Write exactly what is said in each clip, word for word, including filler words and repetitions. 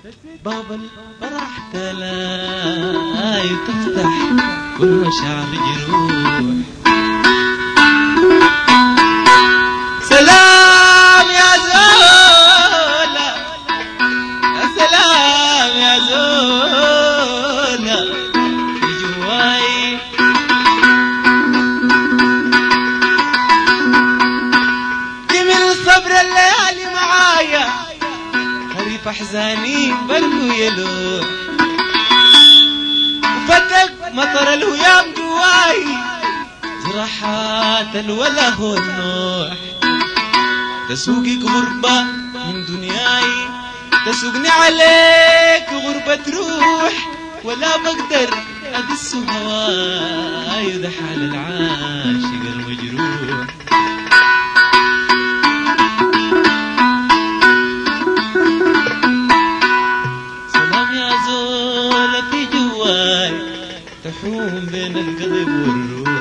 باب الفرح تلاقي تفتح كل مشاعر جروح. سلام يا زولا يا سلام يا زولا في جواي جميل صبر الليالي معايا خريف احزاني بركو يلوح وفتك مطر الهيام جواي جراحات الولا هو النوح. تسوقك غربة من دنياي تسوقني عليك غربة روح ولا بقدر أدس هواي ده حال العاشق المجروح. سلام يا زولة في جواي تحوم بين القلب والروح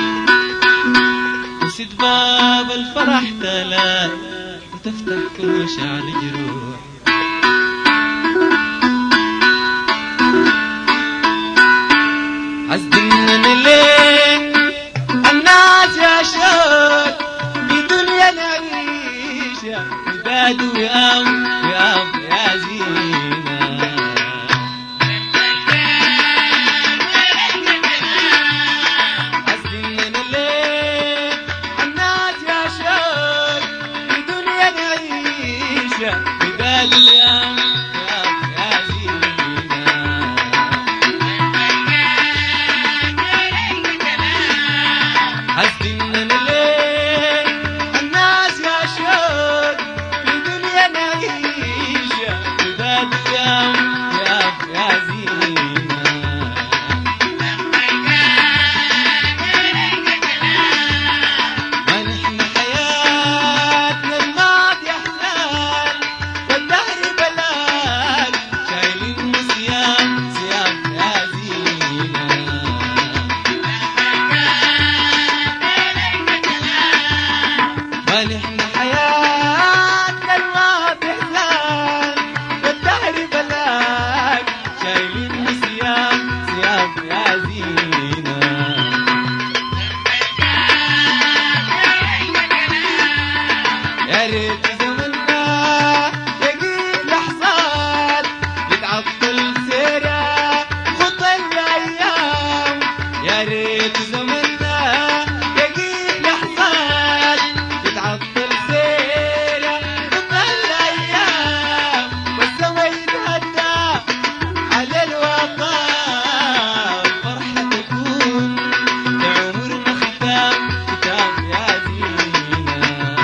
وسد باب الفرح تلاقي وتفتح كل مشاعر جروح. عزدنا لين الناس يا شوق في دنيا نعيشها وداد ويام ويام يا زينة. عزدنا لين الناس يا شوق في دنيا نعيشها وداد ويام ويام يا زينة. حزننا ليه الناس يا شوق في دنيا نعيشها وذات يوم يا يا زينة. ما نحن حياتنا الماضي أحزان والدهر بلاك شايلين صيام صيام يا زينة. ما نحن حياتنا الماضي احزان والدهر بلاك شايلين صيام صيام يا زينة. يا ريت زمننا يجيب لحظات يتعطل سيرة خطى الأيام. يا ريت زمننا يجيب لحظات يتعطل سيرة خطى الأيام والسما يتهدى على الوطن فرحة تكون لعمرنا ختام ختام يا زينة.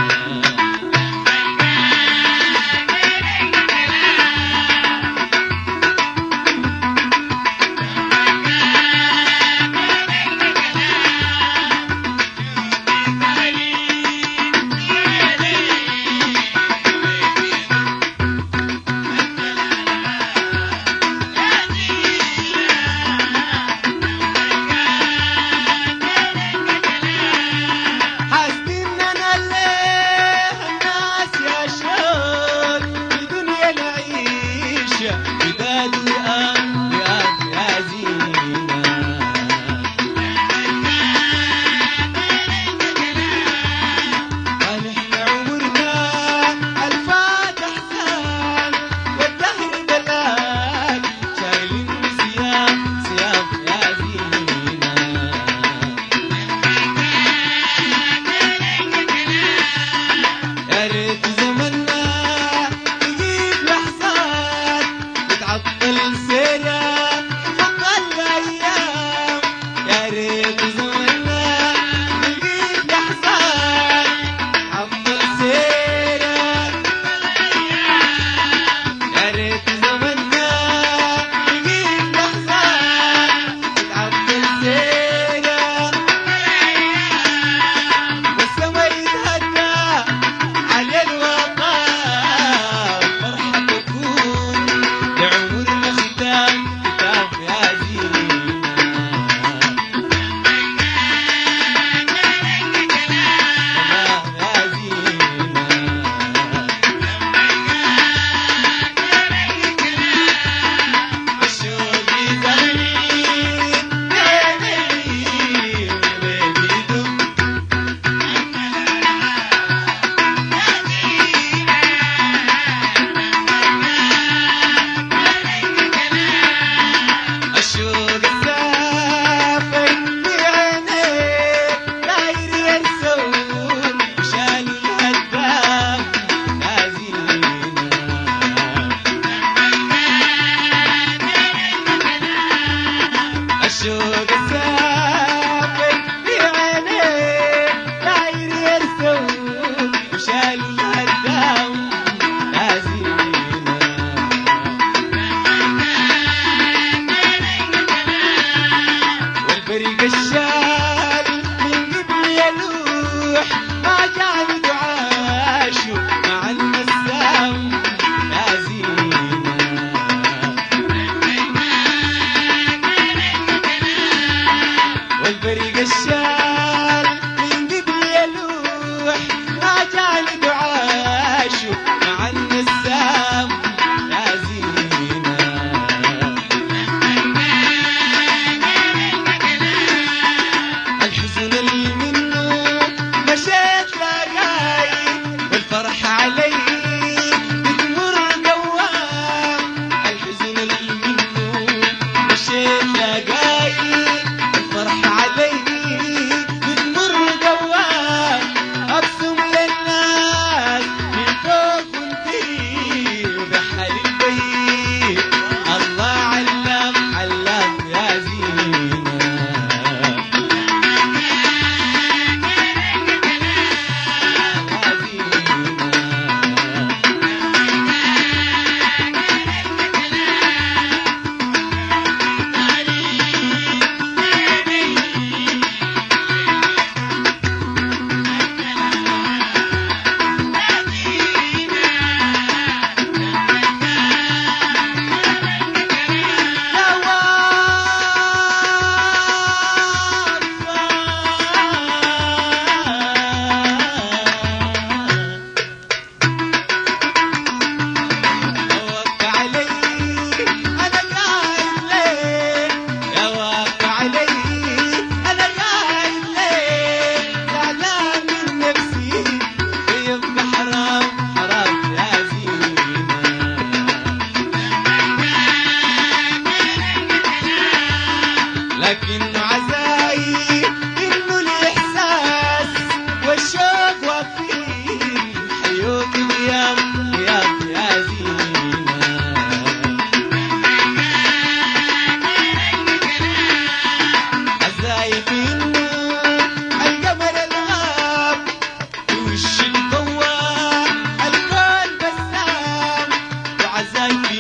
حاسديننا ليه الناس يا شوق في دنيا نعيشها وداد ويام ويام يا زينة. ما نحن عمرنا الفات احزان والدهر بلاك شايلين صيام صيام يا زينة. يا ريت زمننا يجيب لحظات يتعطل سير معاي في